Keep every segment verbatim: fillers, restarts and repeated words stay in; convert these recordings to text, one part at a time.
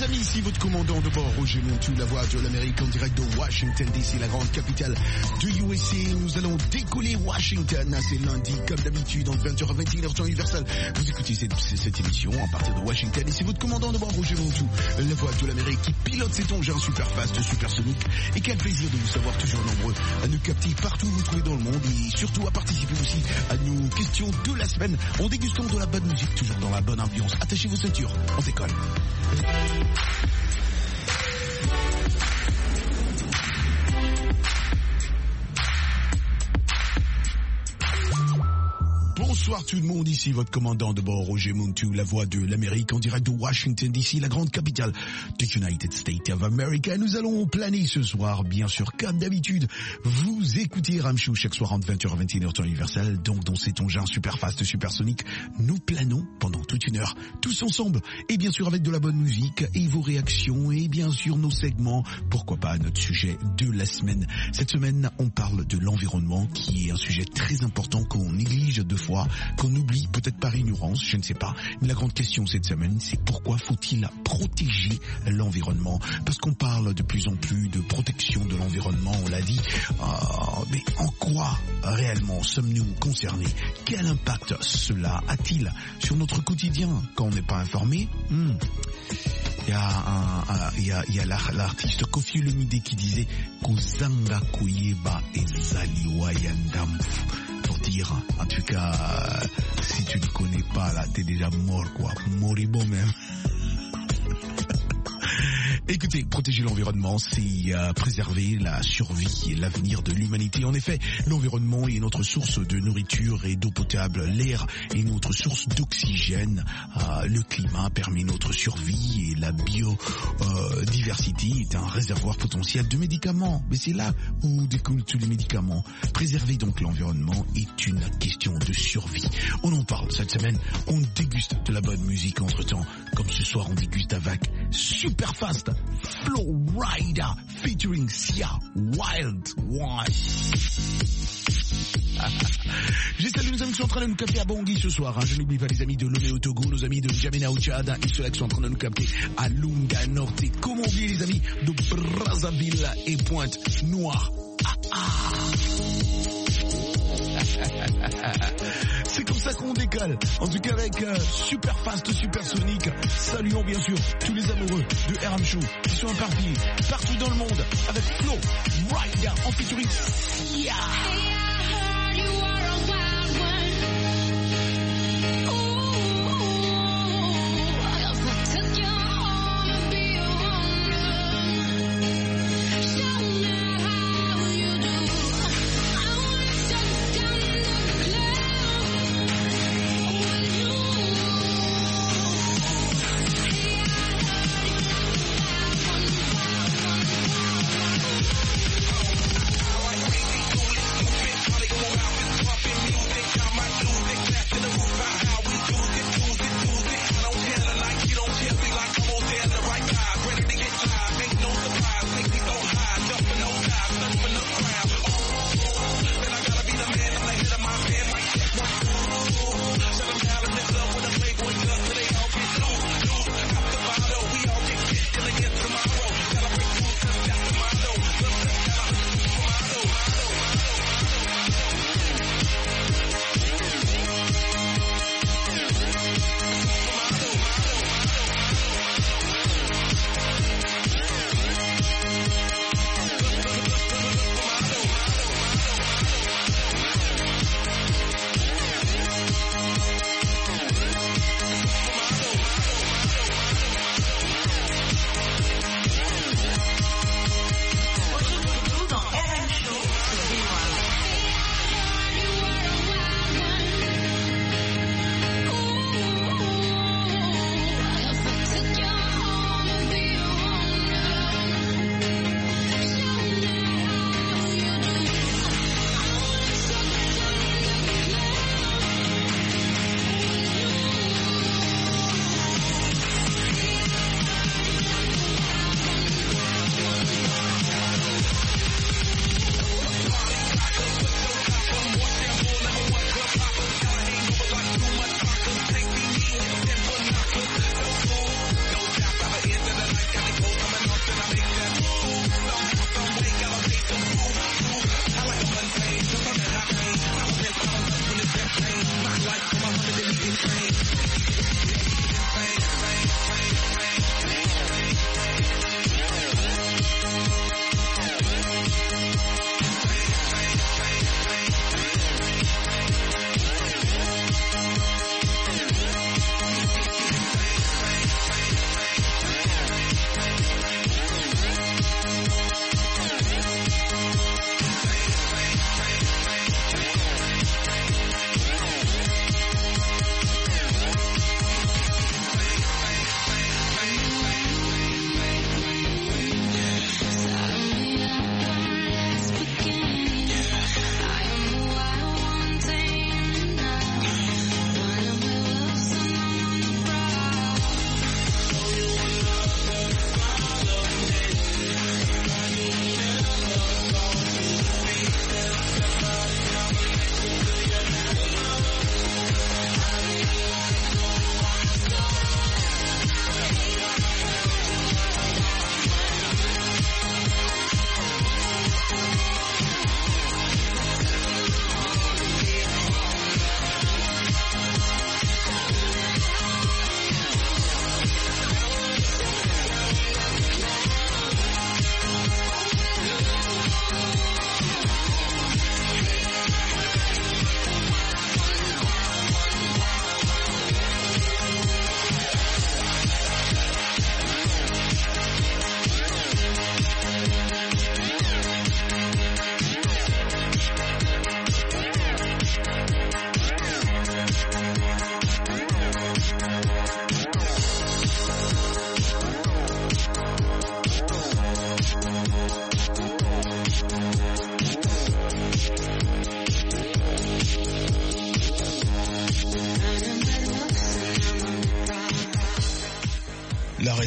amis, ici votre commandant de bord, Roger Montu, la voix de l'Amérique en direct de Washington D C, la grande capitale de U S A. Nous allons décoller Washington, c'est lundi, comme d'habitude, entre vingt heures et vingt et une heures temps universel. Vous écoutez cette, cette émission à partir de Washington et c'est votre commandant de bord, Roger Montu, la voix de l'Amérique qui pilote cet engin super fast, super sonique. Et quel plaisir de vous savoir toujours nombreux à nous capter partout où vous trouvez dans le monde et surtout à participer aussi à nos questions de la semaine en dégustant de la bonne musique, toujours dans la bonne ambiance. Attachez vos ceintures, on décolle. Bonsoir tout le monde, ici votre commandant de bord, Roger Montu, la voix de l'Amérique en direct de Washington D C, la grande capitale de United States of America. Nous allons planer ce soir, bien sûr, comme d'habitude. Vous écoutez Ramchou chaque soir entre vingt heures et vingt et une heures temps universel, donc dans cet engin super fast, super sonique. Nous planons pendant toute une heure, tous ensemble, et bien sûr avec de la bonne musique, et vos réactions, et bien sûr nos segments, pourquoi pas notre sujet de la semaine. Cette semaine, on parle de l'environnement, qui est un sujet très important qu'on néglige deux fois, qu'on oublie peut-être par ignorance, je ne sais pas. Mais la grande question cette semaine, c'est pourquoi faut-il protéger l'environnement? Parce qu'on parle de plus en plus de protection de l'environnement, on l'a dit. Euh, mais en quoi réellement sommes-nous concernés? Quel impact cela a-t-il sur notre quotidien quand on n'est pas informé? hmm. Il y a un, un il y a, il y a l'artiste Koffi Olomide qui disait Kozanga Koyeba Ezali Wayandam. Pour dire, en tout cas, euh, si tu ne connais pas là, t'es déjà mort quoi, moribond même. Écoutez, protéger l'environnement, c'est euh, préserver la survie et l'avenir de l'humanité. En effet, l'environnement est notre source de nourriture et d'eau potable. L'air est notre source d'oxygène. Euh, le climat permet notre survie et la biodiversité euh, est un réservoir potentiel de médicaments. Mais c'est là où découlent tous les médicaments. Préserver donc l'environnement est une question de survie. On en parle cette semaine. On déguste de la bonne musique entre-temps. Comme ce soir, on déguste avec Super Fast Flow Rider featuring Sia Wild One. Je salue nos amis qui sont en train de nous capter à Bangui ce soir. Hein. Je n'oublie pas les amis de Lomé au Togo, nos amis de N'Djamena au Tchad et ceux-là qui sont en train de nous capter à Lunga Norte. Comment oublier les amis de Brazzaville et Pointe-Noire. Ah, ah. C'est comme ça qu'on décolle. En tout cas avec euh, Super Fast, Super Sonic. Saluons bien sûr tous les amoureux de R M Show qui sont éparpillés partout dans le monde avec Flow Rider en featuring Sia. Party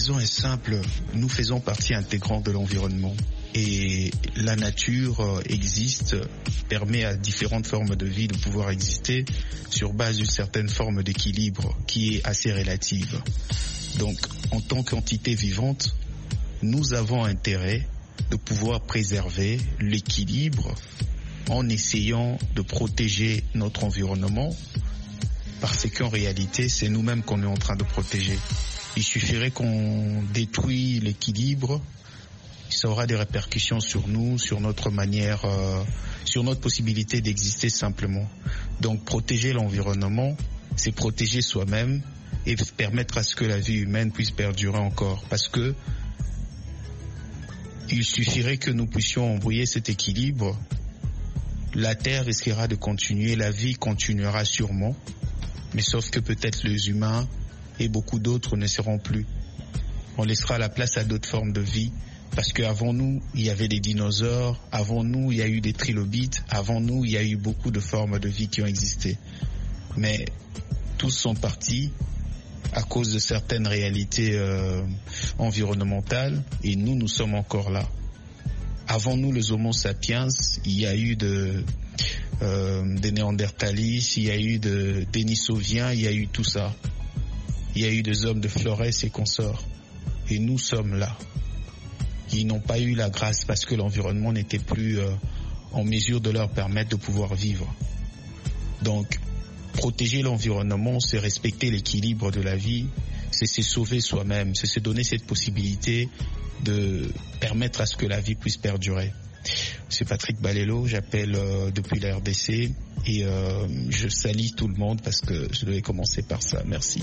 raison est simple, nous faisons partie intégrante de l'environnement. Et la nature existe, permet à différentes formes de vie de pouvoir exister sur base d'une certaine forme d'équilibre qui est assez relative. Donc, en tant qu'entité vivante, nous avons intérêt de pouvoir préserver l'équilibre en essayant de protéger notre environnement, parce qu'en réalité, c'est nous-mêmes qu'on est en train de protéger. Il suffirait qu'on détruise l'équilibre, ça aura des répercussions sur nous, sur notre manière, euh, sur notre possibilité d'exister simplement. Donc protéger l'environnement, c'est protéger soi-même et permettre à ce que la vie humaine puisse perdurer encore. Parce que il suffirait que nous puissions embrouiller cet équilibre, la Terre risquera de continuer, la vie continuera sûrement, mais sauf que peut-être les humains et beaucoup d'autres ne seront plus. On laissera la place à d'autres formes de vie. Parce qu'avant nous, il y avait des dinosaures, avant nous, il y a eu des trilobites, avant nous, il y a eu beaucoup de formes de vie qui ont existé. Mais tous sont partis à cause de certaines réalités euh, environnementales et nous, nous sommes encore là. Avant nous, les Homo sapiens, il y a eu de, euh, des Néandertalis, il y a eu de Denisoviens, il y a eu tout ça. Il y a eu des hommes de Flores et consorts. Et nous sommes là. Ils n'ont pas eu la grâce parce que l'environnement n'était plus euh, en mesure de leur permettre de pouvoir vivre. Donc, protéger l'environnement, c'est respecter l'équilibre de la vie, c'est se sauver soi-même, c'est se donner cette possibilité de permettre à ce que la vie puisse perdurer. C'est Patrick Balello, j'appelle euh, depuis la R D C et euh, je salue tout le monde parce que je devais commencer par ça. Merci.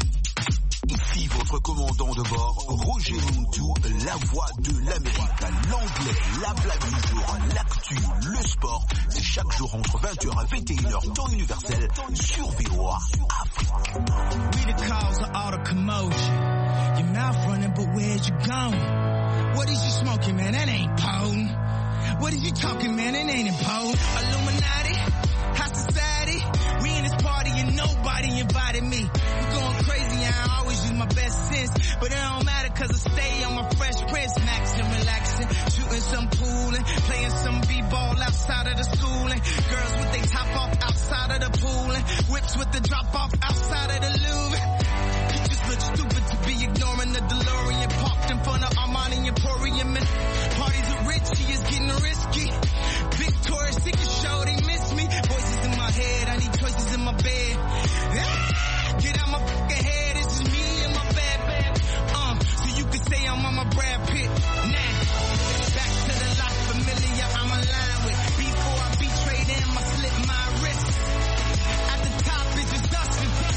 Ici votre commandant de bord, Roger Muntu, la voix de l'Amérique. L'anglais, la blague du jour, l'actu, le sport, c'est chaque jour entre vingt heures et vingt et une heures, temps universel, sur V O A Afrique. We the cause of all the commotion. Your mouth running, but where's you going? What is you smoking, man? That ain't potent. What is you talking, man? That ain't important. Illuminati, high society. We in this party and nobody invited me. You going crazy, I always use my best sense. But it don't matter cause I stay on my Fresh Prince. Maxing, relaxing, shooting some pool and playing some b-ball outside of the school. And girls with they top off outside of the pool. And whips with the drop off outside of the Louvre. You just look stupid to be ignoring the DeLorean parked in front of Armani Emporium. And parties are rich, he is getting risky. Victoria's Secret show, they miss me. Voices in my head, I need choices in my bed. Ah, get out my fucking head, this is me and my bad bad. Uh, so you can say I'm on my Brad Pitt. Nah, back to the life familiar I'm aligned with. Before I betrayed them, I slit my wrist. At the top, it's just us.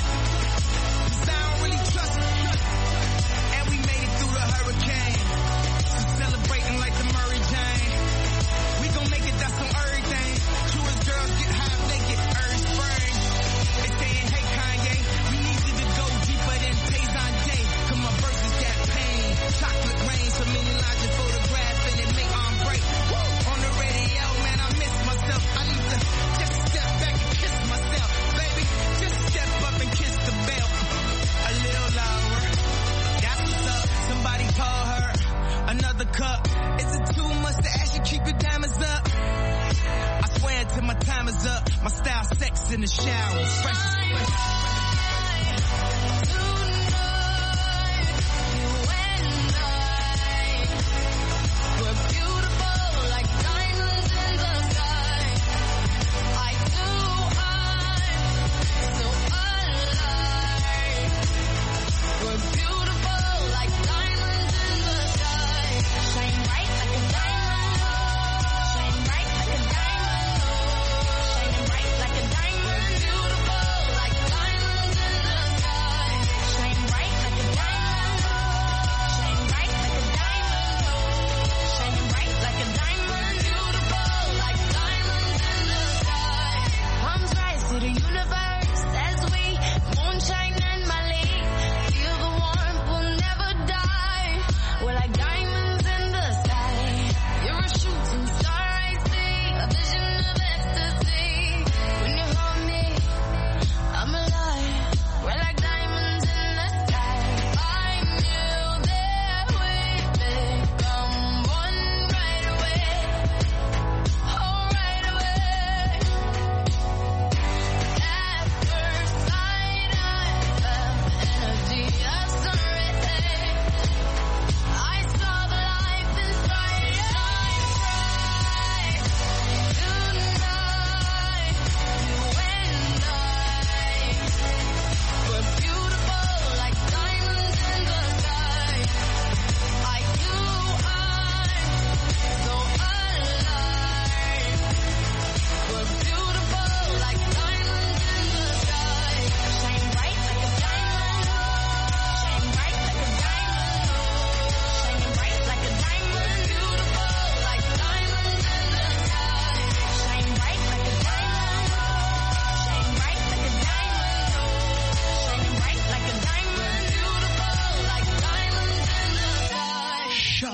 Cause I don't really trust it. And we made it through the hurricane. So celebrating like the Murray Jane. We gon' make it, that's on everything. Truest girls get high, they get earth spring. They saying, hey Kanye, we need you to go deeper than Payson Day. Cause my verses got pain. Chocolate rain, so many lines you photograph and it make arm break. Woo! On the radio, man, I miss myself. I need to just step back and kiss myself. Baby, just step up and kiss the bell. A little louder. That's what's up. Somebody call her. Another cup. Is it too much to ask you keep your diamonds up? I swear till my time is up. My style sex in the shower. Fresh as fresh. Like a diamond, beautiful like diamond.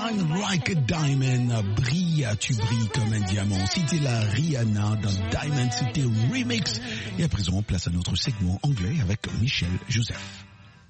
Shine like a diamond. Brille, tu brilles comme un diamant. C'était la Rihanna dans Diamond, c'était remix. Et à présent, on place à notre segment anglais avec Michel Joseph.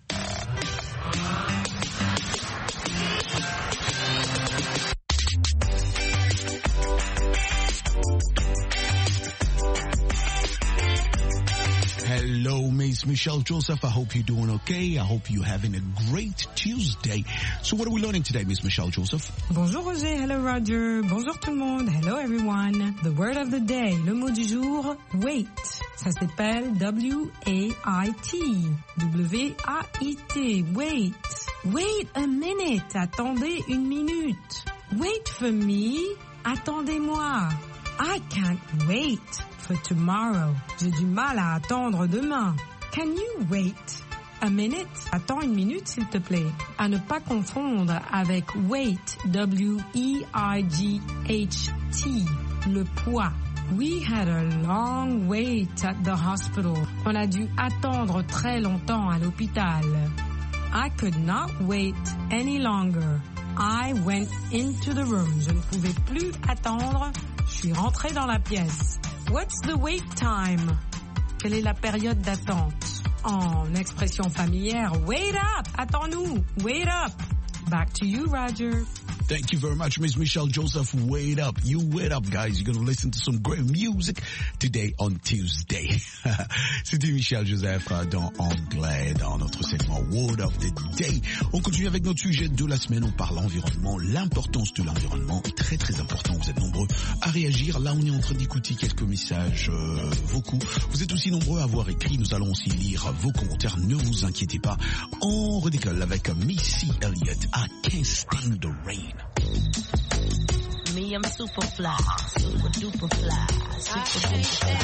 Hello, Miss Michelle Joseph. I hope you're doing okay. I hope you're having a great Tuesday. So what are we learning today, Miss Michelle Joseph? Bonjour Roger, hello Roger. Bonjour tout le monde, hello everyone. The word of the day, le mot du jour, wait. Ça s'appelle W A I T. W A I T, wait. Wait a minute, attendez une minute. Wait for me, attendez-moi. I can't wait for tomorrow. J'ai du mal à attendre demain. Can you wait a minute? Attends une minute, s'il te plaît. À ne pas confondre avec wait, W E I G H T, le poids. We had a long wait at the hospital. On a dû attendre très longtemps à l'hôpital. I could not wait any longer. I went into the room. Je ne pouvais plus attendre. Je suis rentrée dans la pièce. What's the wait time? Quelle est la période d'attente? En expression familière, wait up! Attends-nous! Wait up! Back to you, Roger. Thank you very much, Miss Michelle Joseph. Wait up. You wait up, guys. You're going to listen to some great music today on Tuesday. C'était Michel Joseph dans anglais, dans notre segment Word of the Day. On continue avec notre sujet de la semaine. On parle environnement, l'importance de l'environnement. Très, très important. Vous êtes nombreux à réagir. Là, on est en train d'écouter quelques messages euh, vocaux. Vous êtes aussi nombreux à avoir écrit. Nous allons aussi lire vos commentaires. Ne vous inquiétez pas. On redécolle avec Missy Elliott. I Can't Stand the Rain. Me, I'm super fly, super duper fly, super duper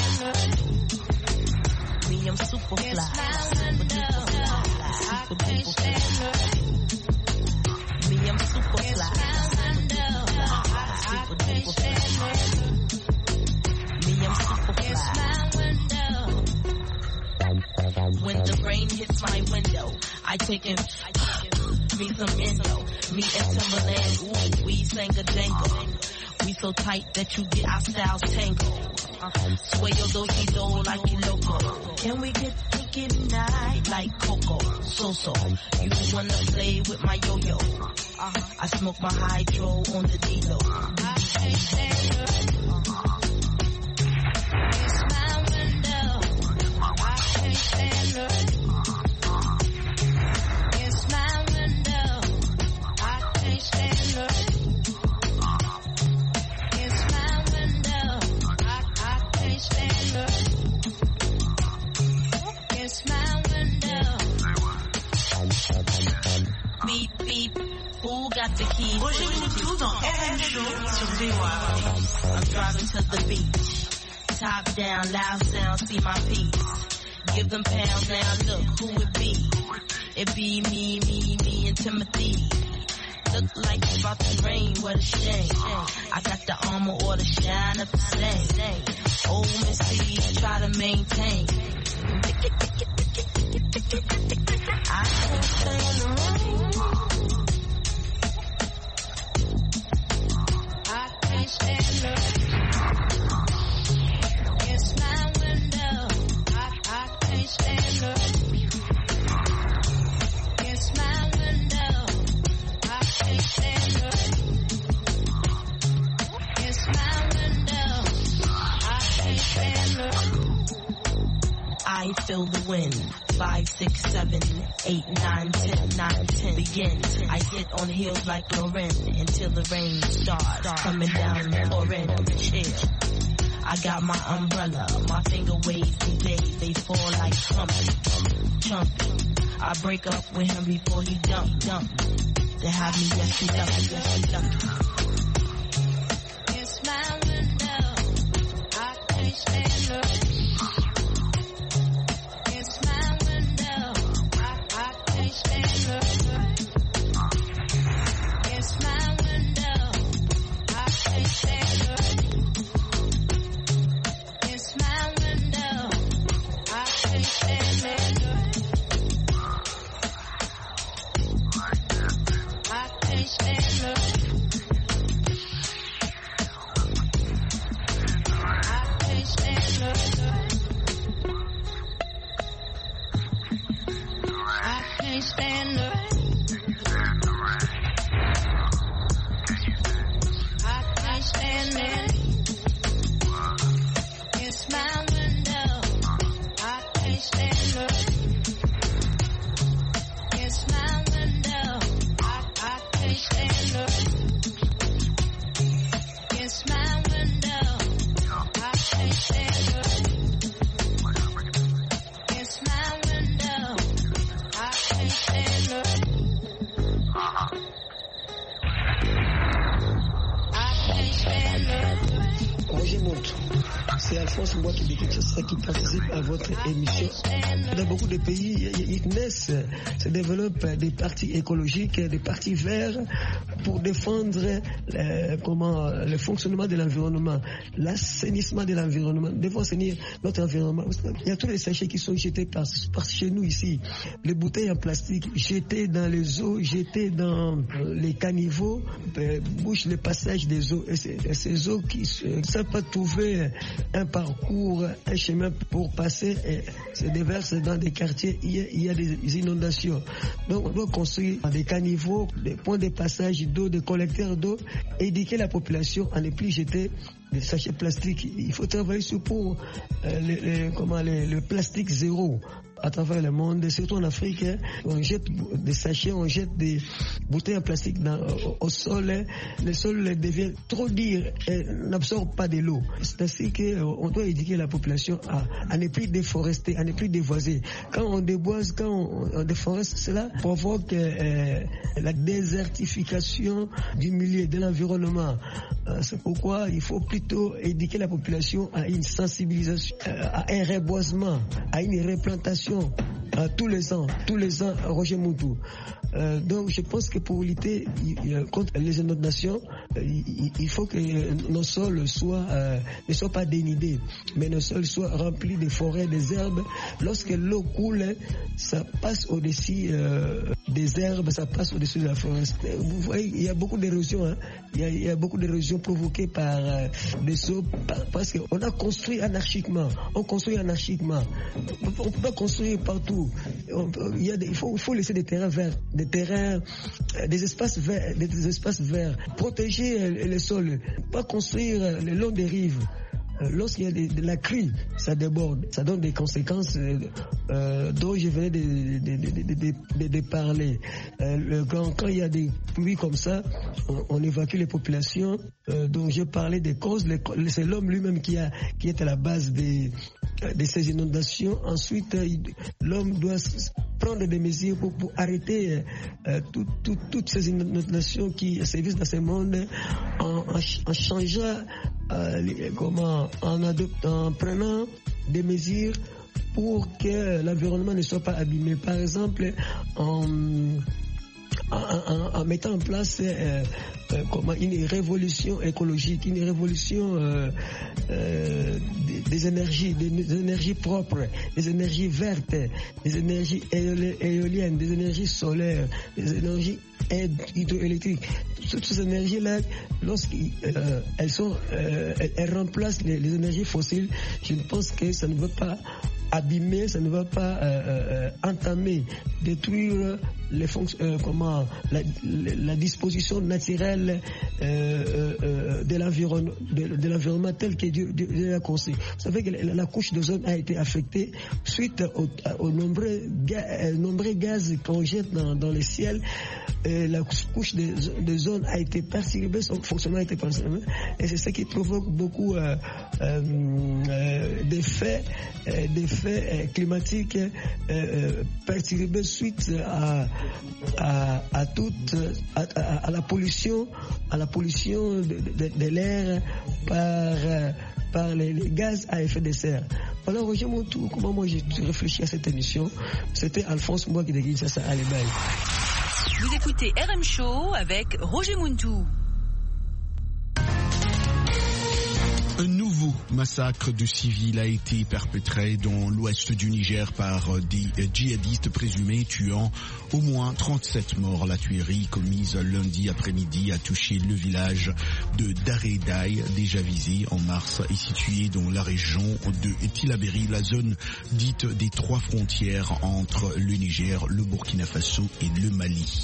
fly. Me, I'm super fly, super duper fly, super duper fly. Me, I'm super fly, super duper fly. Me, I'm super fly. When the rain hits my window, I take it. Me some endo, me and Timberland, ooh, we sang a jangle. We so tight that you get our styles tangled. Sway your do-si-do like you loco. Can we get freaky tonight like Coco? So-so, you wanna play with my yo-yo? I smoke my hydro on the D-Lo. I can't stand it. It's my window. I can't stand it. Got the key. Roger Moutou dans R M Show sur V O A. I'm driving to the beach. Top down, loud sound, see my piece. Give them pounds now, look who it be. It be me, me, me and Timothy. Look like it's about to rain, what a shame. I got the armor or the shine of the same. Old Missy, try to maintain. I can't stand the rain. Stand up. It's my window. I, I can't stand up. It's my window. I can't stand up. It's my window. I can't stand up. I feel the wind. Five, six, seven, eight, nine, ten, nine, ten. Begin. I sit on hills like Lauren until the rain starts coming down, pouring. Chill. I got my umbrella. My finger waves today. They fall like Humpty, Chumpy. I break up with him before he dump, dump. They have me yes, he dump, yes, he dump. It's my window. I can't stand up. Stand up. Roger Montou, c'est Alphonse Mbouaki qui qui participe à votre émission. Dans beaucoup de pays, ils naissent, se développent des partis écologiques, des partis verts pour défendre euh, comment, le fonctionnement de l'environnement, l'assainissement de l'environnement. Nous devons assainir notre environnement. Il y a tous les sachets qui sont jetés par, par chez nous ici. Les bouteilles en plastique jetées dans les eaux, jetées dans les caniveaux, euh, bouchent le passage des eaux. Et, et ces eaux qui ne savent pas trouver un parcours, un chemin pour passer, et se déversent dans des quartiers, il y a, il y a des inondations. Donc on doit construire des caniveaux, des points de passage d'eau, des collecteurs d'eau, et éduquer la population à ne plus jeter des sachets plastiques. Il faut travailler sur pour euh, les, les, comment, les, le plastique zéro à travers le monde, surtout en Afrique. Hein, on jette des sachets, on jette des bouteilles en plastique dans, au, au sol. Hein, le sol devient trop dur et n'absorbe pas de l'eau. C'est ainsi qu'on doit éduquer la population à, à ne plus déforester, à ne plus dévoiser. Quand on déboise, quand on, on déforeste, cela provoque euh, la désertification du milieu, de l'environnement. Euh, c'est pourquoi il faut plutôt éduquer la population à une sensibilisation, euh, à un reboisement, à une replantation. Euh, tous les ans, tous les ans, Roger Montou. Euh, donc je pense que pour lutter euh, contre les inondations, euh, il, il faut que nos sols soient, euh, ne soient pas dénudés, mais nos sols soient remplis de forêts, des herbes. Lorsque l'eau coule, ça passe au-dessus euh, des herbes, ça passe au-dessus de la forêt. Vous voyez, il y a beaucoup d'érosion, hein. il, il y a beaucoup d'érosion provoquée par euh, des eaux, par, parce qu'on a construit anarchiquement. On construit anarchiquement. On ne peut pas construire partout. Il, y a des, il, faut, il faut laisser des terrains verts, des terrains, des espaces verts, des espaces verts. Protéger les sols, pas construire le long des rives. Lorsqu'il y a de, de la crue, ça déborde, ça donne des conséquences euh, dont je venais de, de, de, de, de, de parler. Euh, le, quand, quand il y a des pluies comme ça, on, on évacue les populations. Euh, dont je parlais des causes. Les, c'est l'homme lui-même qui, a, qui est à la base des, de ces inondations. Ensuite, il, l'homme doit prendre des mesures pour, pour arrêter euh, tout, tout, toutes ces inondations qui sévissent dans ce monde en, en, en changeant, euh, comment, en, adoptant, en prenant des mesures pour que l'environnement ne soit pas abîmé. Par exemple, en En, en, en mettant en place euh, euh, comment, une révolution écologique, une révolution euh, euh, des, des énergies, des, des énergies propres, des énergies vertes, des énergies éoliennes, des énergies solaires, des énergies hydroélectriques. Toutes ces énergies-là, lorsqu'elles euh, sont, euh, elles, elles remplacent les, les énergies fossiles, je pense que ça ne veut pas abîmer, ça ne va pas euh, euh, entamer, détruire les fonctions, euh, comment la, la disposition naturelle euh, euh, de l'environnement, de, de l'environnement tel que Dieu, Dieu, Dieu l'a conçu. Vous savez que la, la couche d'ozone a été affectée suite aux au nombreux, ga, nombreux gaz qu'on jette dans, dans le ciel. Et la couche d'ozone a été perturbée, son fonctionnement a été perturbé, et c'est ce qui provoque beaucoup euh, euh, d'effets, euh, d'effets euh, climatiques euh, perturbés suite à à, à toute à, à, à la pollution, à la pollution de, de, de l'air par par les, les gaz à effet de serre. Alors Roger Montou, comment moi j'ai réfléchi à cette émission, c'était Alphonse Mbouaki de Kinshasa à l'Ebel. Vous écoutez R M Show avec Roger Montou. Un nouveau massacre de civils a été perpétré dans l'ouest du Niger par des djihadistes présumés, tuant au moins trente-sept morts. La tuerie commise lundi après-midi a touché le village de Daredaï, déjà visé en mars, et situé dans la région de Tillabéri, la zone dite des trois frontières entre le Niger, le Burkina Faso et le Mali.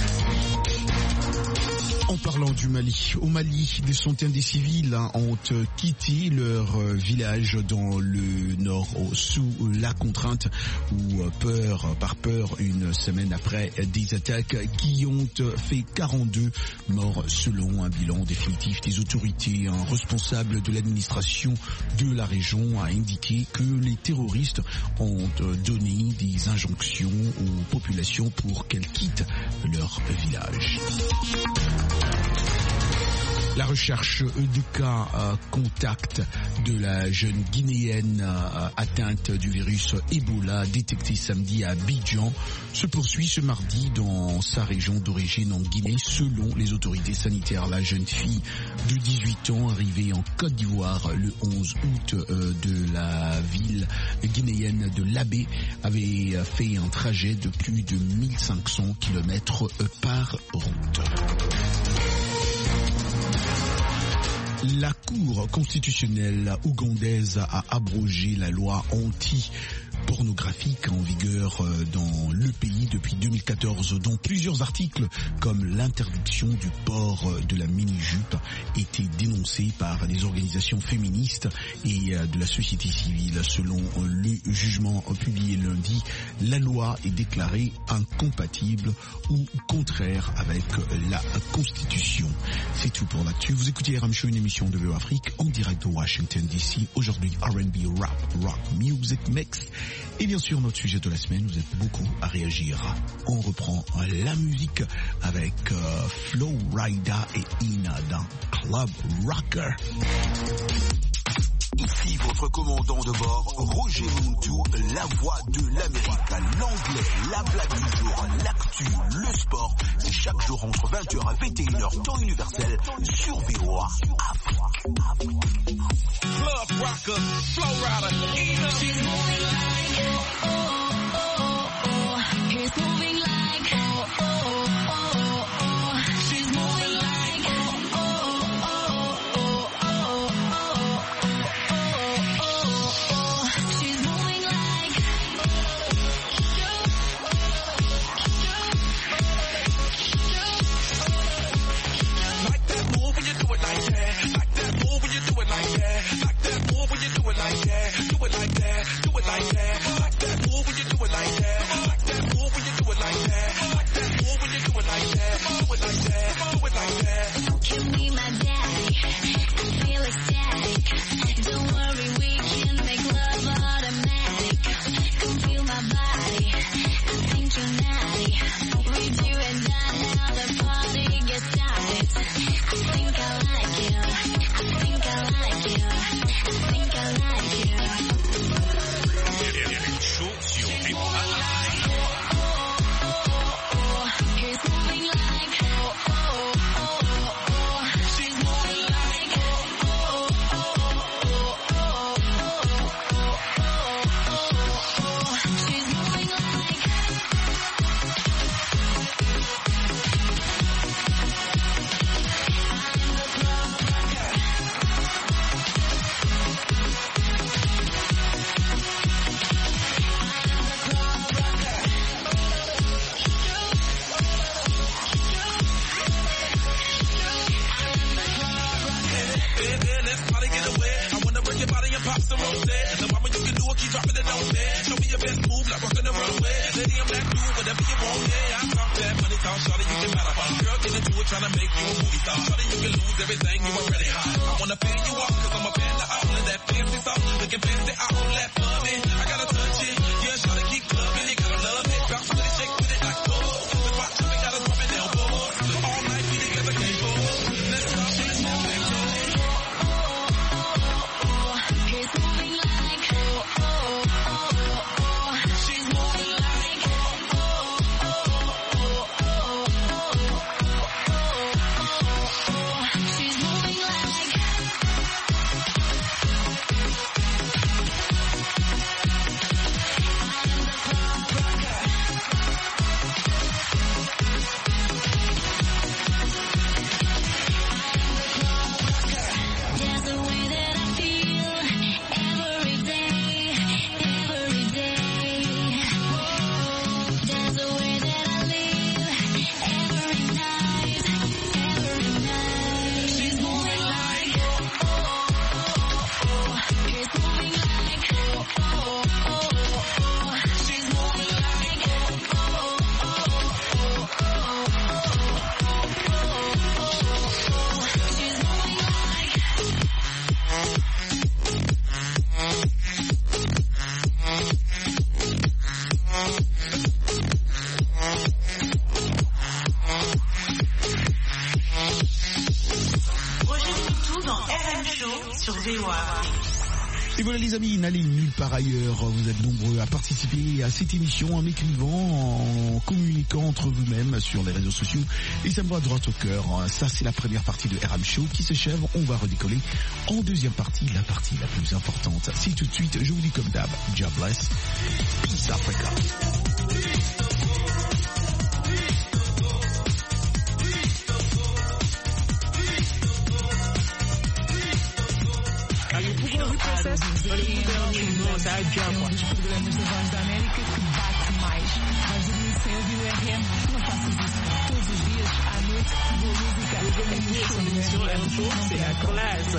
En parlant du Mali, au Mali, des centaines de civils hein, ont quitté leur euh, village dans le nord oh, sous la contrainte ou euh, peur, par peur, une semaine après des attaques qui ont fait quarante-deux morts selon un bilan définitif des autorités. Un responsable de l'administration de la région a indiqué que les terroristes ont euh, donné des injonctions aux populations pour qu'elles quittent leur village. La recherche de cas euh, contact de la jeune guinéenne euh, atteinte du virus Ebola détecté samedi à Abidjan se poursuit ce mardi dans sa région d'origine en Guinée. Selon les autorités sanitaires, la jeune fille de dix-huit ans arrivée en Côte d'Ivoire le onze août euh, de la ville guinéenne de Labé avait fait un trajet de plus de mille cinq cents kilomètres par route. La Cour constitutionnelle ougandaise a abrogé la loi anti-pornographique en vigueur dans le pays depuis deux mille quatorze, dont plusieurs articles comme l'interdiction du port de la mini-jupe étaient dénoncés par des organisations féministes et de la société civile. Selon le jugement publié lundi, la loi est déclarée incompatible ou contraire avec la Constitution. C'est tout pour l'actu. Vous écoutez R M Show, une émission de V O Afrique en direct de Washington D C. Aujourd'hui, R and B, rap, rock, music mix. Et bien sûr, notre sujet de la semaine, vous êtes beaucoup à réagir. On reprend la musique avec euh, Flow Rida et Ina dans Club Rocker. Ici votre commandant de bord, Roger Muntu, la voix de l'Amérique. L'anglais, la blague du jour, l'actu, le sport. C'est chaque jour entre vingt heures et vingt et une heures, temps universel, sur V O A Afrique. Club Rocker, Flow Rider, Ina. She's moving like, oh, oh, oh, oh. He's moving like, oh, oh, oh, oh. She's moving like, oh, oh, oh, oh, oh, oh. She's moving like, like that move when you do it like that. Like that move when you do it like that. Like that move when you do it like that. Do it like that. Do it like that. Like that move when you do it like that. Like that move when you do it like that. Like that move when you do it like that. Do it like that. Do it like that. Give me my daddy. I feel ecstatic. Don't worry, we can make love automatic. Come feel my body. I think you're naughty. With you and I, now the party gets started. I think I like you. I think I like you. I think I like you. He's moving like, oh, oh, oh, oh. She's moving like, oh, oh, oh, oh, oh. She's moving like. Yeah, let's party, get away. I wanna bring your body and pop some rose. The mama you can do it, keep dropping it on there. Show me your best move, like rockin' the runway. Lady, I'm that dude, whatever you want, yeah. I talk that money talk, shawty, you can matter. Girl, get into it, tryna make you a movie star. Shawty, you can lose everything, you already hot. I wanna fan you up, cause I'm a fan of all of that fancy stuff. Looking fancy, I don't let love it. I gotta touch it, yeah, shawty, keep clubbing. You gotta love it, bounce with it, shake with it like bubbles. The spot, jumping, got us rubbing elbows. All night, we together, can't go. Let's talk, let's move, let's go. He's moving like, oh, oh, oh, oh. She's moving like, oh, oh, oh, oh, oh. She's moving like. I'm the club Et voilà les amis, n'allez nulle part ailleurs, vous êtes nombreux à participer à cette émission en m'écrivant, en communiquant entre vous-mêmes sur les réseaux sociaux et ça me va droit au cœur. Ça c'est la première partie de R M Show qui s'achève, on va redécoller en deuxième partie, la partie la plus importante. C'est tout de suite, je vous dis comme d'hab, God bless, Peace Africa. Um dos programas da Voz da América que bate mais. Vais dormir sem ouvir o R M? Não faças isso. Todos os dias, à noite, boa música. É um show, c'est la classe.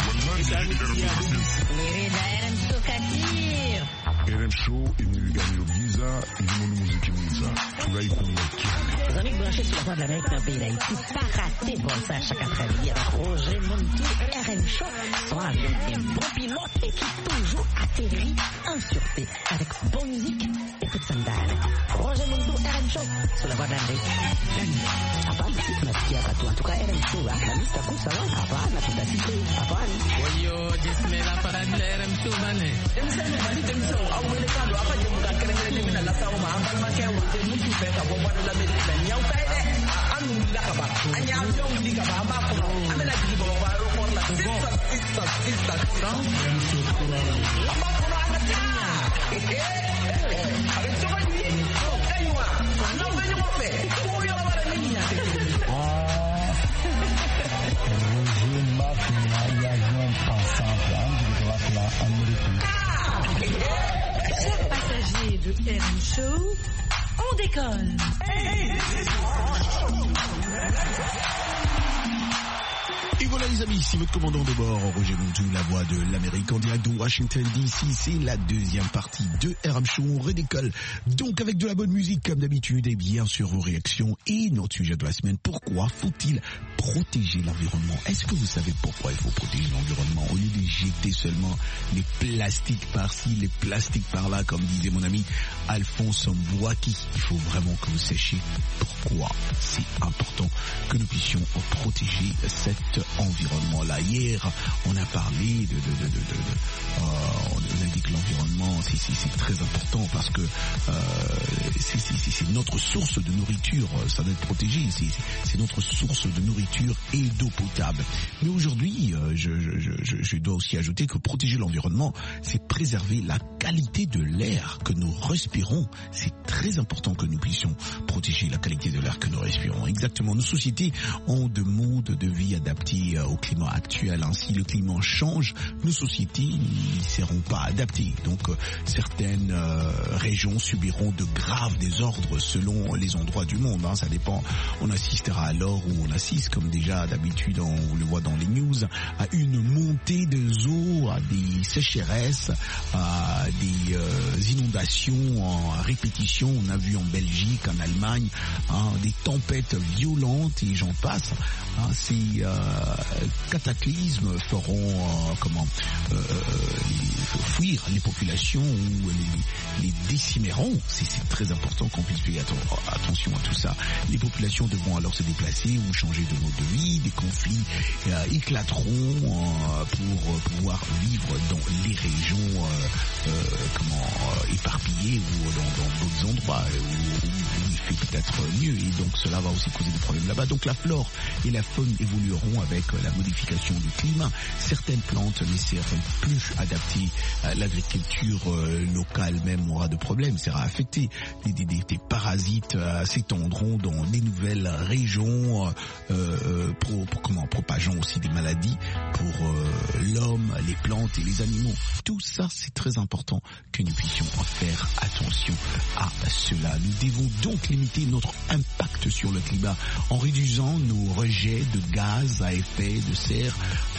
R M Show imilingani giza limoni muziki mwiza tunaikumbatiana. Les amis branchés sur la Voix de l'Amérique d'un pays d'Haïti, pas raté de voir ça chaque après-midi avec Roger Montou, R M Show, sont avec un bon pilote et qui toujours atterrit en sûreté avec bonne musique et coup de sandales. Roger Montou, R M Show, sur la Voix de l'Amérique. Hapana, si tunasikia watu, en tout cas R M Show, la lista kusa wa, hapana, tutasikia, hapana. Oyo, disme la parade de R M Show, bane. Mseme, basi temso, au mwelekano, hapa jemuka kerengele mina la sawa maambal makewa, temutu peka, bomba de l'Amérique, nyau kaide, anu lakaba, anya yong likaba, ambako, amela jibo, waro por la sista, sista, sista, sista. Ambako no anatia. Eh, eh, a ver, choma ni, kaiwa, no venyo mope, kuyo la bara niña. Ah, Roger Mafia, viajant ensemble, hein, de la Amérique. Chers passagers de R M Show, on décolle. Et voilà les amis, ici votre commandant de bord, Roger Montou, la voix de l'Amérique en direct de Washington D C. C'est la deuxième partie de R M Show, on redécolle. Donc avec de la bonne musique comme d'habitude et bien sûr vos réactions et notre sujet de la semaine. Pourquoi faut-il protéger l'environnement? Est-ce que vous savez pourquoi il faut protéger l'environnement? Au lieu de jeter seulement les plastiques par-ci, les plastiques par-là, comme disait mon ami Alphonse Mbouaki, il faut vraiment que vous sachiez pourquoi c'est important que nous puissions protéger cet environnement-là. Hier, on a parlé de, de, de, de, de, de euh, on a dit que l'environnement, c'est, c'est, c'est très important parce que euh, c'est, c'est, c'est notre source de nourriture, ça doit être protégé, c'est, c'est notre source de nourriture et d'eau potable. Mais aujourd'hui, euh, je, je, je, je dois aussi ajouter que protéger l'environnement, c'est préserver la qualité de l'air que nous respirons. C'est très important que nous puissions protéger la qualité de l'air que nous respirons. Exactement, nos sociétés ont de modes de vie adaptés au climat actuel. Si le climat change, nos sociétés n'y seront pas adaptées. Donc euh, certaines euh, régions subiront de graves désordres selon les endroits du monde. Hein. Ça dépend. On assistera alors où on assiste, comme déjà d'habitude on le voit dans les news, à une montée des eaux, à des sécheresses, à des euh, inondations en répétition. On a vu en Belgique, en Allemagne, hein, des tempêtes violentes et j'en passe. Hein, ces euh, cataclysmes feront euh, comment euh, les, fuir les populations ou les, les décimeront. C'est, c'est très important qu'on puisse faire attention à tout ça. Les populations devront alors se déplacer ou changer de mode de vie. Des conflits euh, éclateront euh, pour pouvoir vivre dans les régions euh, euh, comment euh, éparpillées ou dans, dans d'autres endroits où, où il fait peut-être mieux. Et donc cela va aussi causer des problèmes là-bas. Donc la flore et la faune évolueront avec la modification du climat. Certaines plantes ne seront plus adaptées. L'agriculture locale même aura de problèmes, sera affectée. Des, des, des parasites euh, s'étendront dans des nouvelles régions, euh, pro, pour, comment, propageant aussi des maladies pour euh, l'homme, les plantes et les animaux. Tout ça, c'est très important que nous puissions faire attention à cela. Nous devons donc limiter notre impact sur le climat en réduisant nos rejets de gaz à effet de serre,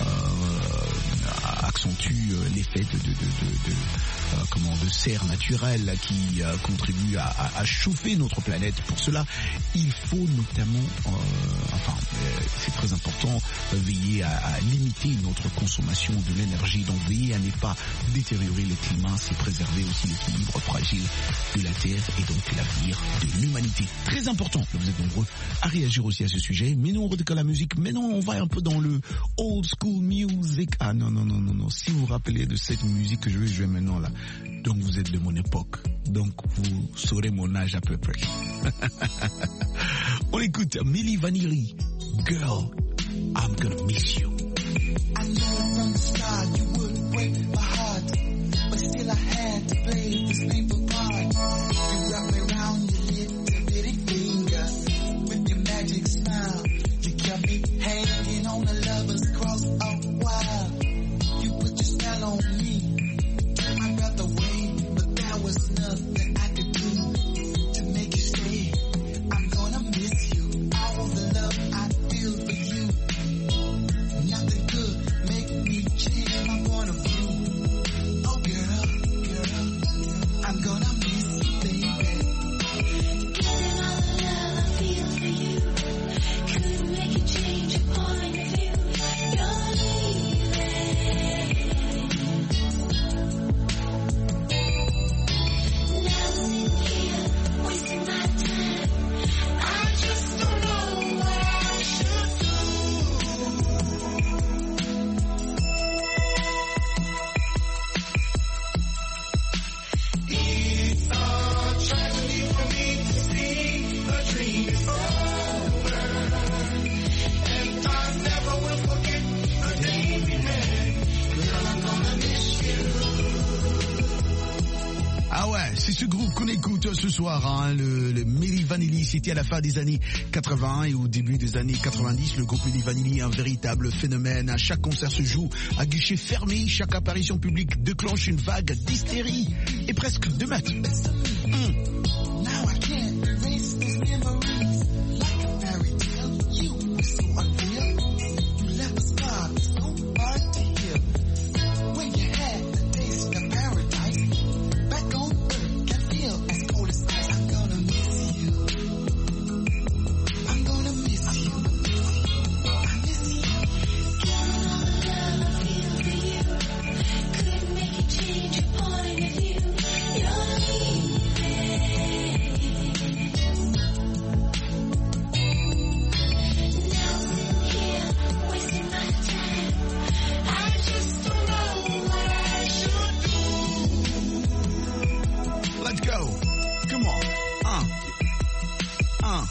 euh, accentue l'effet de, de, de, de, de euh, comment de serre naturelle qui euh, contribue à, à, à chauffer notre planète. Pour cela, il faut notamment, euh, enfin, euh, c'est très important également veiller à, à limiter notre consommation de l'énergie. Donc veiller à ne pas détériorer le climat, c'est préserver aussi l'équilibre fragile de la Terre et donc l'avenir de l'humanité. Très important. Vous êtes nombreux à réagir aussi à ce sujet. Mais non, on redécolle la musique. Mais non, on va un peu dans le old school music. Ah non, non, non, non, non. Si vous vous rappelez de cette musique que je vais jouer maintenant là, donc vous êtes de mon époque. Donc vous saurez mon âge à peu près. On écoute Milli Vanilli. Girl, I'm gonna miss you. I knew from the start you wouldn't break my heart, but still I had to play this painful part. You wrapped me around your little bitty finger with your magic smile. You kept me hanging on a lover's cross a while. You put your spell on me, turned my breath away, but there was nothing I could do to make you stay. I'm gonna miss you, all the love I feel for you. Nothing could make me change my point of view. Oh girl, girl, I'm gonna miss you, baby. Getting all the love I feel for you couldn't make you change your point of view. You're leaving. Now sitting here, wasting my time. I just don't know what I should do. It's a tragedy for me to see the dream is over, and I never will forget the day we met. Girl, I'm gonna miss you. Ah ouais, c'est ce groupe qu'on écoute ce soir, hein, le, le Milli Vanilli. C'était à la fin des années quatre-vingts et au début des années quatre-vingt-dix. Le groupe Milli Vanilli est un véritable phénomène. À chaque concert se joue à guichet fermé. Chaque apparition publique déclenche une vague d'hystérie et presque de meurtre. Hum. Now I can't erase those memories like a fairy tale. You were so unreal. You left a scar so hard to heal. When you had the taste of paradise, back on earth can feel as cold as ice. I'm gonna miss you. I'm gonna miss you. I miss you. Getting all the love I feel for you couldn't make you change your point of view. You're leaving. Now sitting here, wasting my time. I just don't know what I should do. Let's go. Come on. Uh. Uh.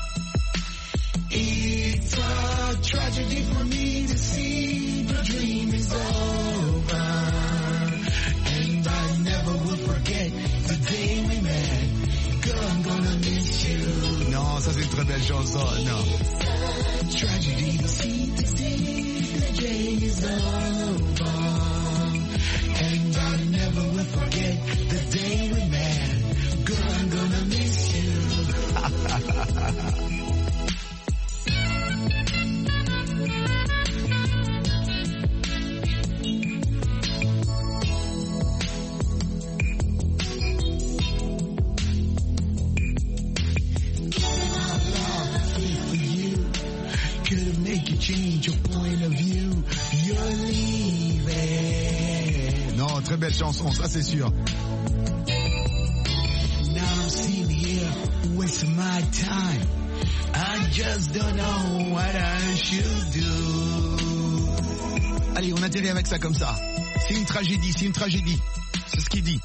It's a tragedy for me to see the dream is over, and I never will forget the day we met. Girl, I'm gonna miss you. Non, ça c'est une très belle chanson. Non. It's a tragedy to see the day the day is over, and I never will forget the day we met. Girl, I'm gonna miss you. Couldn't make you change your point of view. You're leaving. Non, très belle chanson, ça c'est sûr. Now I'm sitting here wasting my time. I just don't know what I should do. Allez, on atterrit avec ça comme ça. C'est une tragédie, c'est une tragédie. C'est ce qu'il dit.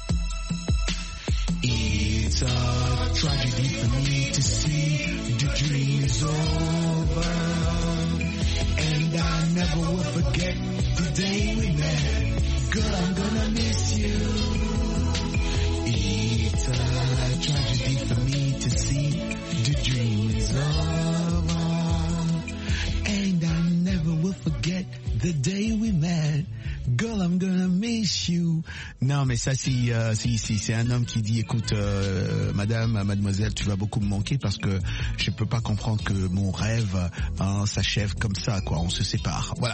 It's a tragedy for me to see the dream is over, and I never will forget the day we met. Girl, I'm gonna miss you. It's a tragedy for me to see the dream is over, and I never will forget the day we met. Girl, I'm gonna miss you. Non, mais ça, c'est, euh, c'est, c'est, c'est un homme qui dit, écoute, euh, madame, mademoiselle, tu vas beaucoup me manquer parce que je peux pas comprendre que mon rêve hein, s'achève comme ça, quoi. On se sépare. Voilà.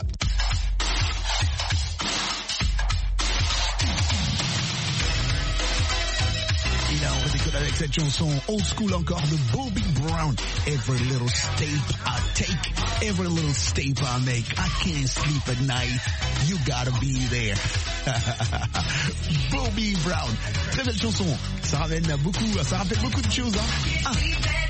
Et là, on écoute avec cette chanson old school encore de Bobby Brown. Every little step I take, every little step I make, I can't sleep at night, you gotta be there. Bobby Brown, très belle chanson. Ça ramène beaucoup, ça rappelle beaucoup de choses. Hein. Ah.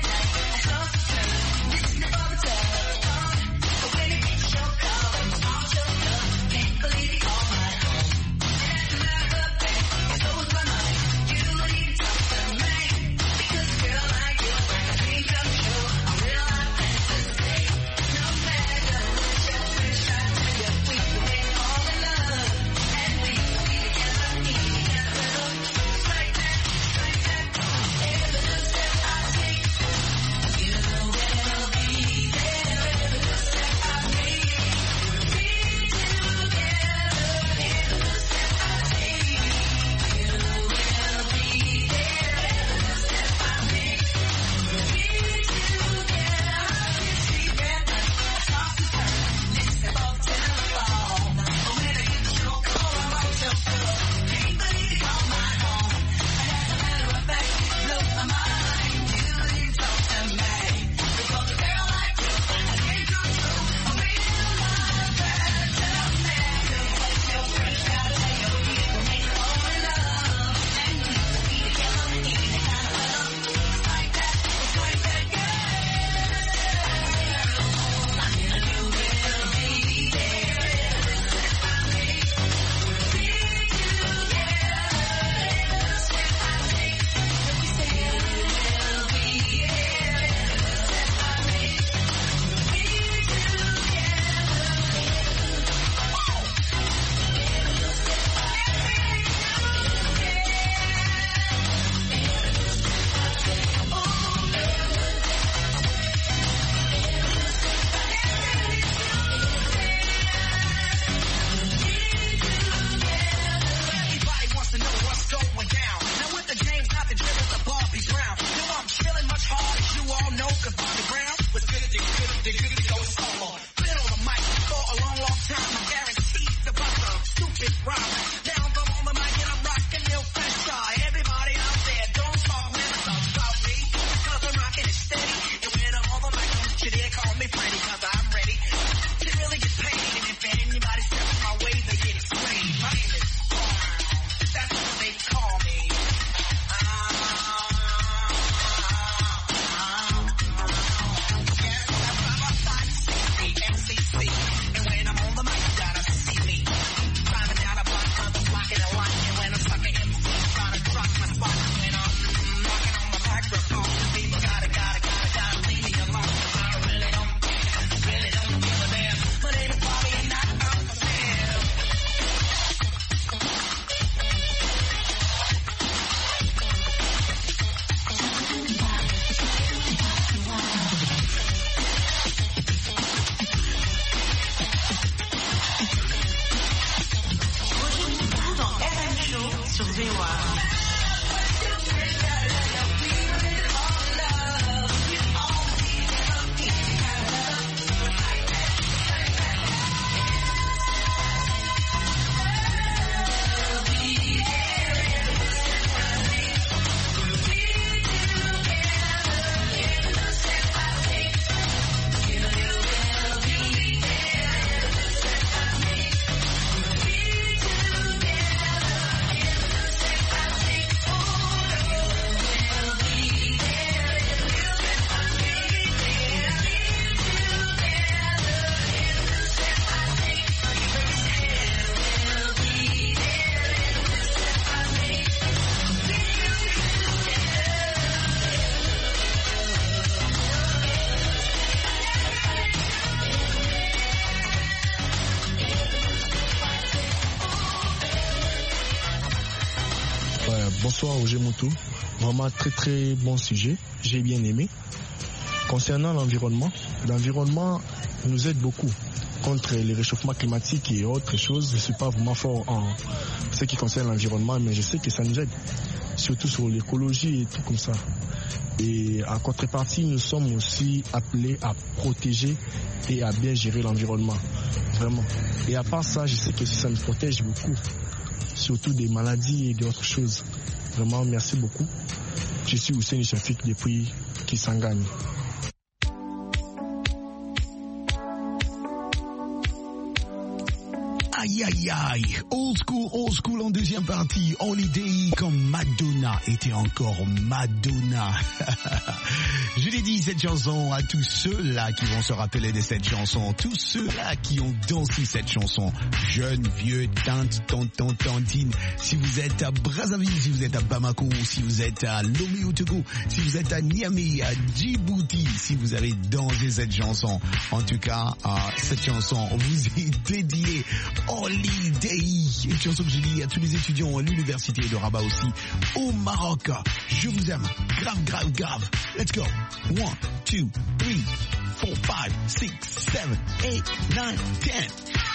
Bonsoir Roger Moutou, vraiment très très bon sujet, j'ai bien aimé. Concernant l'environnement, l'environnement nous aide beaucoup contre les réchauffements climatiques et autres choses. Je ne suis pas vraiment fort en ce qui concerne l'environnement, mais je sais que ça nous aide, surtout sur l'écologie et tout comme ça. Et en contrepartie, nous sommes aussi appelés à protéger et à bien gérer l'environnement, vraiment. Et à part ça, je sais que ça nous protège beaucoup, surtout des maladies et d'autres choses. Vraiment, merci beaucoup. Je suis Hussein Shafik depuis Kisangani. Aïe aïe aïe, old school, old school en deuxième partie, Holiday comme Madonna était encore Madonna. Je l'ai dit, cette chanson à tous ceux-là qui vont se rappeler de cette chanson, tous ceux-là qui ont dansé cette chanson, jeunes, vieux, tantes, tonton, tantine, si vous êtes à Brazzaville, si vous êtes à Bamako, si vous êtes à Lomé au Togo, si vous êtes à Niamey, à Djibouti, si vous avez dansé cette chanson, en tout cas, euh, cette chanson vous est dédiée. Holiday, une chanson que j'ai dit à tous les étudiants à l'université de Rabat aussi, au Maroc. Je vous aime, grave, grave, grave. Let's go. One, two, three, four, five, six, seven, eight, nine, ten.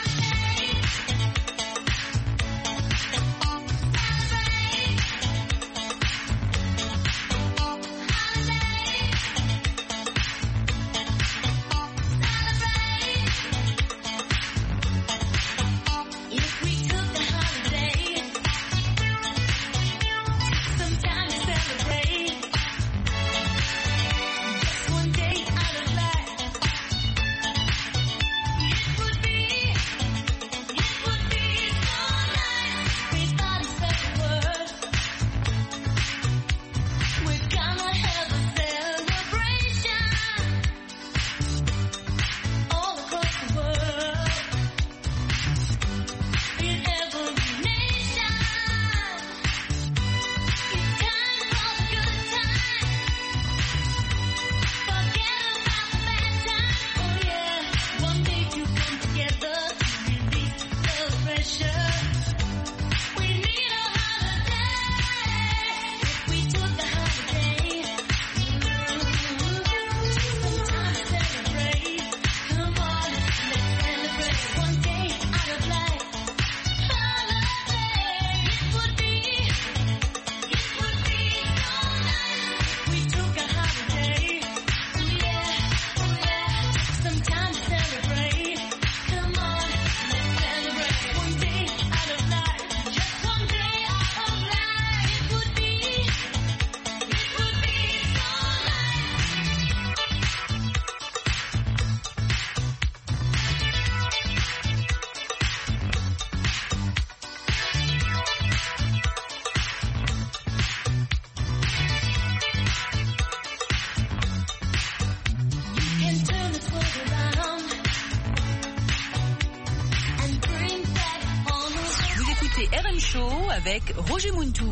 Avec Roger Muntu.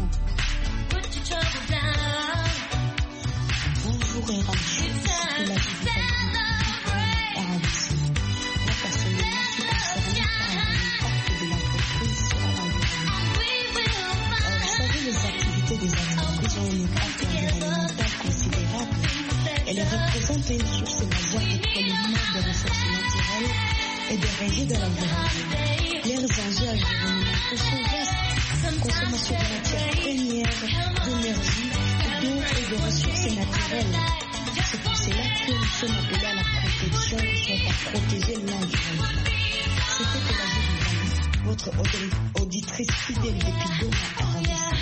Bonjour et ravi. C'est la vie de R D C. Moi personnellement, je suis concernée par l'impact de l'entreprise sur l'environnement. Vous savez, les activités des entreprises ont un impact environnemental considérable. Elles représentent une source majeure de pollution des ressources naturelles et de rejets de l'environnement. Leurs enjeux environnementaux sont vastes. Consommation de matières premières, d'énergie, d'eau et de ressources naturelles. C'est pour cela que nous sommes appelés à la protection, soit à protéger l'environnement. C'était la vie de votre auditrice fidèle depuis Doma à Rambissi.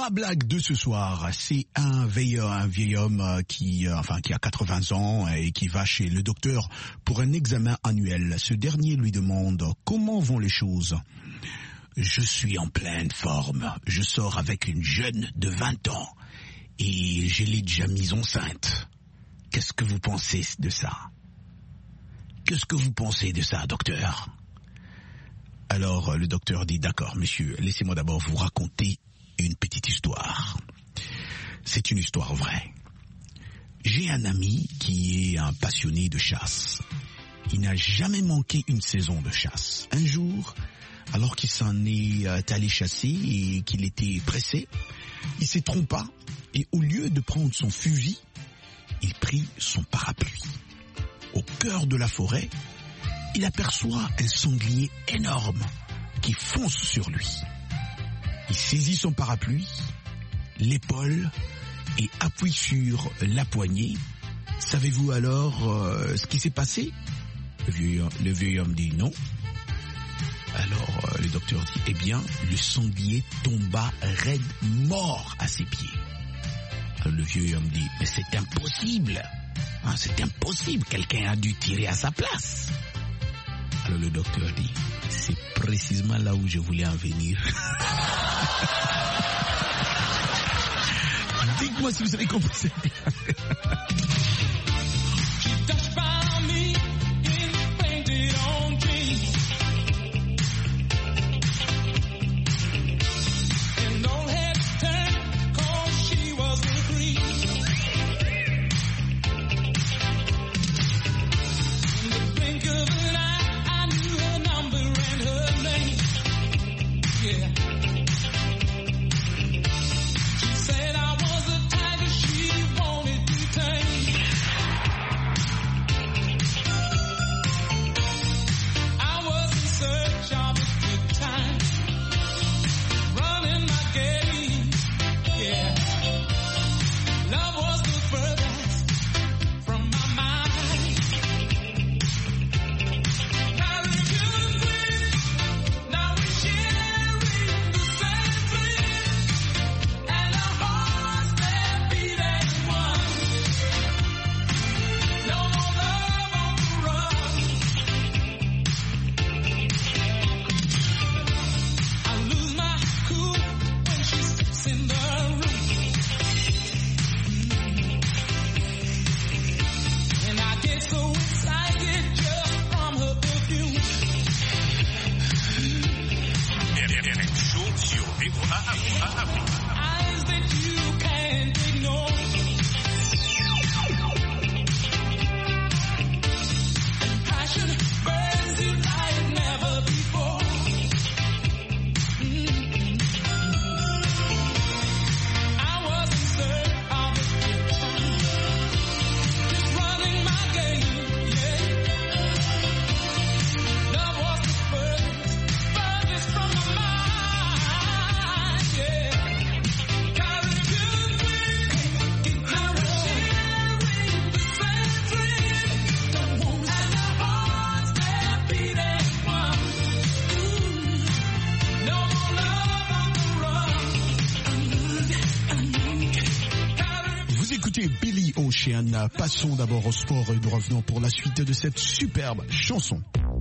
Ma blague de ce soir, c'est un vieil, un vieil homme qui, enfin, qui a quatre-vingts ans et qui va chez le docteur pour un examen annuel. Ce dernier lui demande comment vont les choses. Je suis en pleine forme. Je sors avec une jeune de vingt ans et je l'ai déjà mise enceinte. Qu'est-ce que vous pensez de ça? Qu'est-ce que vous pensez de ça, docteur? Alors le docteur dit, d'accord, monsieur, laissez-moi d'abord vous raconter une petite histoire. C'est une histoire vraie. J'ai un ami qui est un passionné de chasse. Il n'a jamais manqué une saison de chasse. Un jour, alors qu'il s'en est allé chasser et qu'il était pressé, il s'est trompé et au lieu de prendre son fusil, il prit son parapluie. Au cœur de la forêt, il aperçoit un sanglier énorme qui fonce sur lui. Il saisit son parapluie, l'épaule et appuie sur la poignée. Savez-vous alors euh, ce qui s'est passé? Le vieil, le vieil homme dit non. Alors euh, le docteur dit, eh bien, le sanglier tomba raide mort à ses pieds. Alors, le vieil homme dit, mais c'est impossible. Hein, c'est impossible, quelqu'un a dû tirer à sa place. Alors le docteur dit, c'est précisément là où je voulais en venir. Dites-moi si vous avez compris. Billy Ocean. Passons d'abord au sport et nous revenons pour la suite de cette superbe chanson.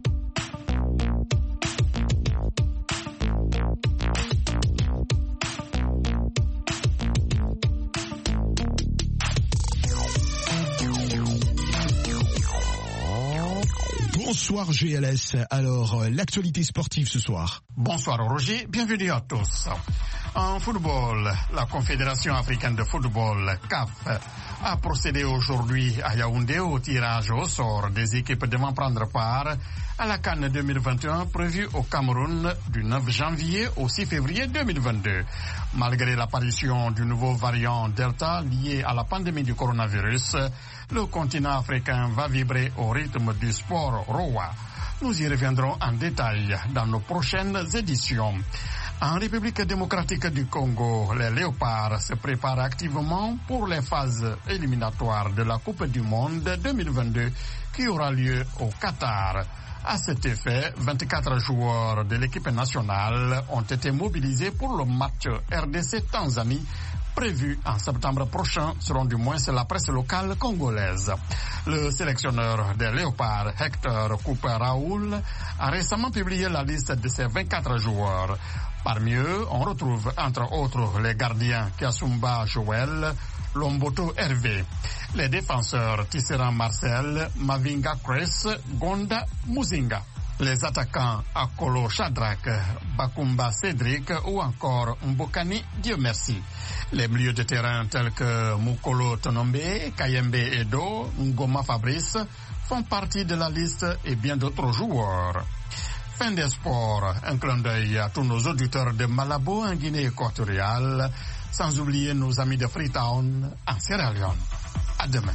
Bonsoir G L S. Alors, l'actualité sportive ce soir. Bonsoir Roger, bienvenue à tous. En football, la Confédération africaine de football, C A F, a procédé aujourd'hui à Yaoundé au tirage au sort des équipes devant prendre part à la CAN deux mille vingt et un prévue au Cameroun du neuf janvier au six février deux mille vingt-deux. Malgré l'apparition du nouveau variant Delta lié à la pandémie du coronavirus, le continent africain va vibrer au rythme du sport Roa. Nous y reviendrons en détail dans nos prochaines éditions. En République démocratique du Congo, les Léopards se préparent activement pour les phases éliminatoires de la Coupe du Monde deux mille vingt-deux qui aura lieu au Qatar. À cet effet, vingt-quatre joueurs de l'équipe nationale ont été mobilisés pour le match R D C-Tanzanie prévu en septembre prochain, selon du moins la presse locale congolaise. Le sélectionneur des Léopards, Hector Cooper Raoul, a récemment publié la liste de ses vingt-quatre joueurs. Parmi eux, on retrouve entre autres les gardiens Kiasumba Joël, Lomboto Hervé, les défenseurs Tisserand Marcel, Mavinga Chris, Gonda Muzinga, les attaquants Akolo Shadrach, Bakumba Cédric ou encore Mbokani Dieu merci. Les milieux de terrain tels que Mukolo Tonombe, Kayembe Edo, Ngoma Fabrice font partie de la liste et bien d'autres joueurs. Fin des sports, un clin d'œil à tous nos auditeurs de Malabo en Guinée équatoriale, sans oublier nos amis de Freetown en Sierra Leone. À demain.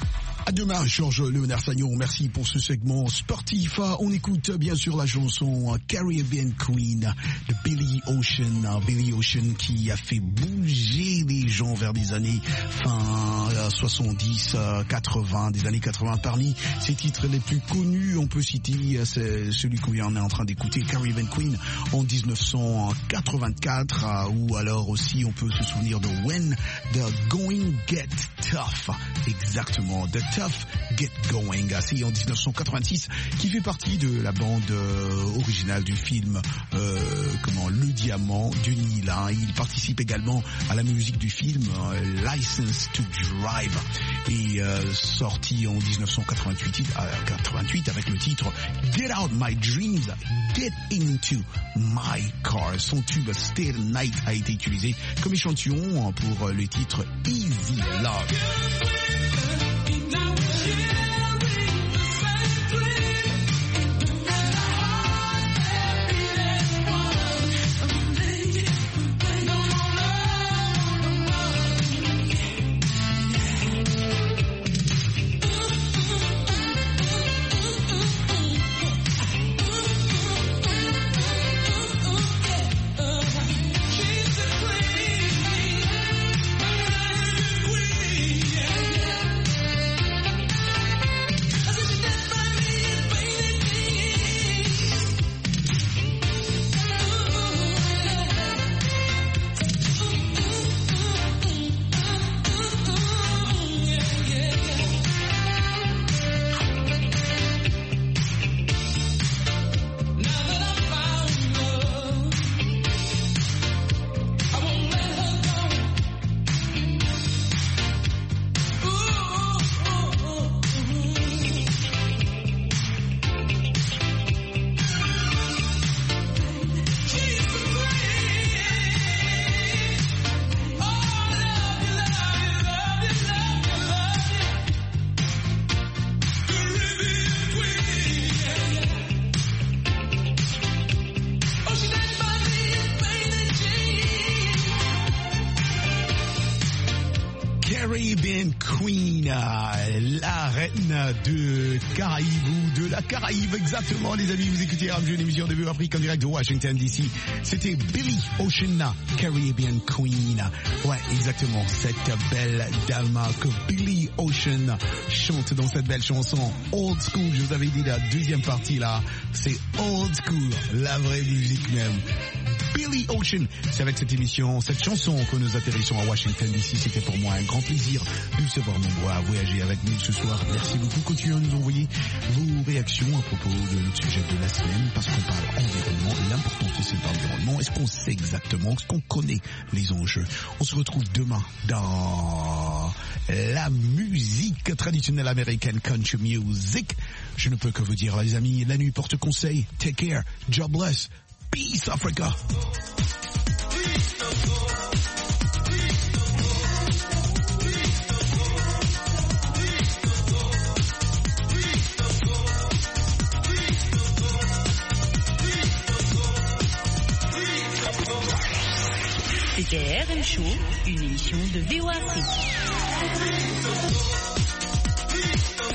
À demain, Georges Léonard Sagnon. Merci pour ce segment sportif. On écoute bien sûr la chanson Caribbean Queen de Billy Ocean. Billy Ocean qui a fait bouger les gens vers des années fin soixante-dix, quatre-vingts, des années quatre-vingts. Parmi ses titres les plus connus, on peut citer celui qu'on est en train d'écouter, Caribbean Queen, en dix-neuf cent quatre-vingt-quatre, ou alors aussi on peut se souvenir de When the Going Get Tough. Exactement, The Tough Get Going, c'est en dix-neuf cent quatre-vingt-six, qui fait partie de la bande euh, originale du film euh, comment Le Diamant de Nil. Hein. Il participe également à la musique du film euh, License to Drive, et euh, sorti en dix-neuf cent quatre-vingt-huit, euh, quatre-vingt-huit avec le titre Get Out My Dreams, Get Into My Car. Son tube Stay the Night a été utilisé comme échantillon pour le titre Easy Love. Caribbean Queen, la reine de Caraïbes ou de la Caraïbe, exactement les amis, vous écoutez une émission de Vue Afrique en direct de Washington D C. C'était Billy Ocean, Caribbean Queen. Ouais, exactement, cette belle dame que Billy Ocean chante dans cette belle chanson Old School. Je vous avais dit la deuxième partie là, c'est Old School, la vraie musique même. Billy Ocean, c'est avec cette émission, cette chanson que nous atterrissons à Washington D C. C'était pour moi un grand plaisir de vous savoir nombreux à voyager avec nous ce soir. Merci beaucoup. Continuez à nous envoyer vos réactions à propos de notre sujet de la semaine, parce qu'on parle environnement, l'importance de cet environnement. Est-ce qu'on sait exactement, est-ce qu'on connaît les enjeux? On se retrouve demain dans la musique traditionnelle américaine, country music. Je ne peux que vous dire, les amis, la nuit porte conseil. Take care. God bless. Peace, Africa. C'était R M Show, une émission de V O Afrique.